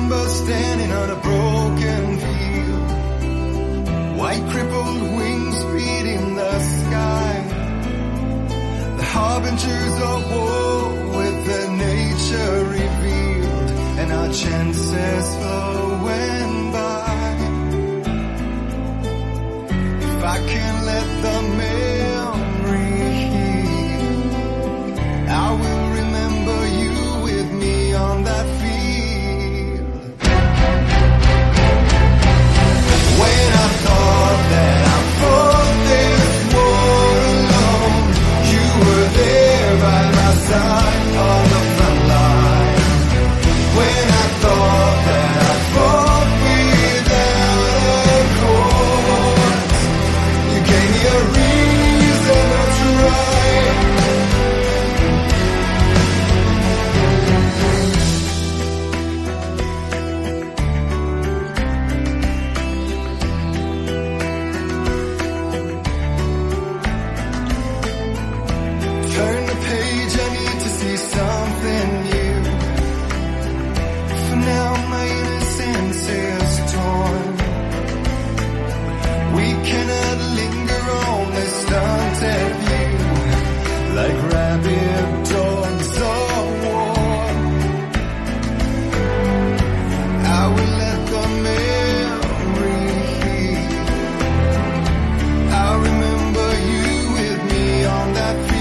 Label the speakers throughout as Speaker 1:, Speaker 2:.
Speaker 1: remember standing on a broken field, white crippled wings beating the sky, the harbingers of war with their nature revealed, and our chances flowing by. If I can let the memory heal, I will remember you with me on that field. When I thought that I fought this war alone, you were there by my side on the front line. When I thought that I fought without a cause, you gave me a reason to try. Turn the page, I need to see something new. For now my innocence is torn. We cannot linger on this stunted view, like rabid dogs of war. I will let the memory heal. I'll remember you with me on that field.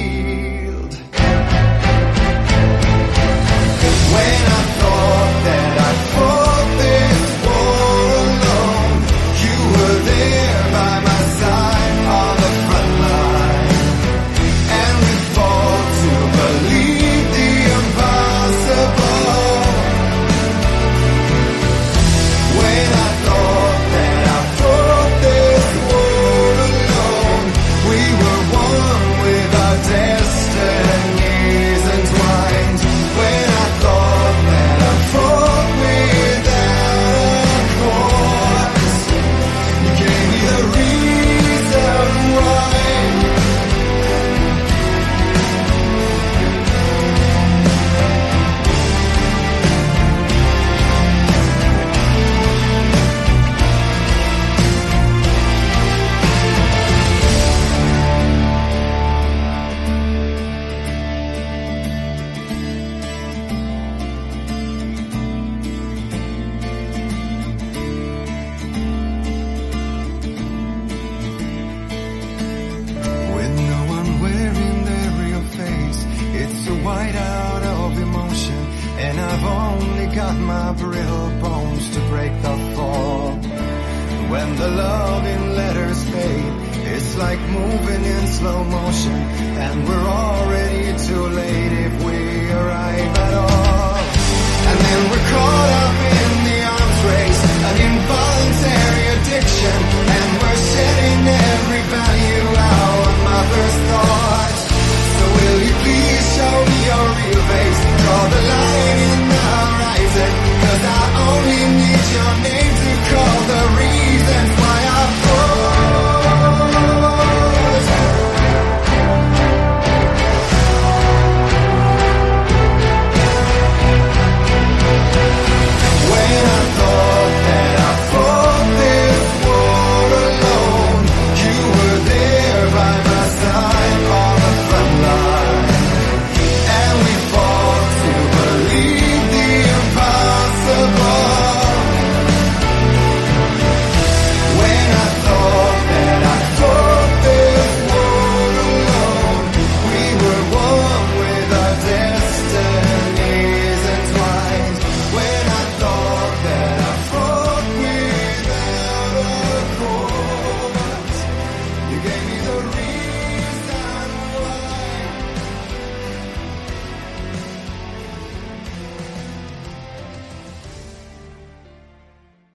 Speaker 1: When I thought that I fought this war alone, you were there by my side on the front line, and we fought to believe the impossible. When I thought that I fought this war alone, we were one with our destinies entwined. When I thought that I fought without a cause, you gave me the reason why. With no one wearing their real face, it's a whiteout of emotion, and I've only got my brittle bones to break the fall. When the love in letters fade, it's like moving in slow motion, and we're already too late if we arrive at all. And then we're caught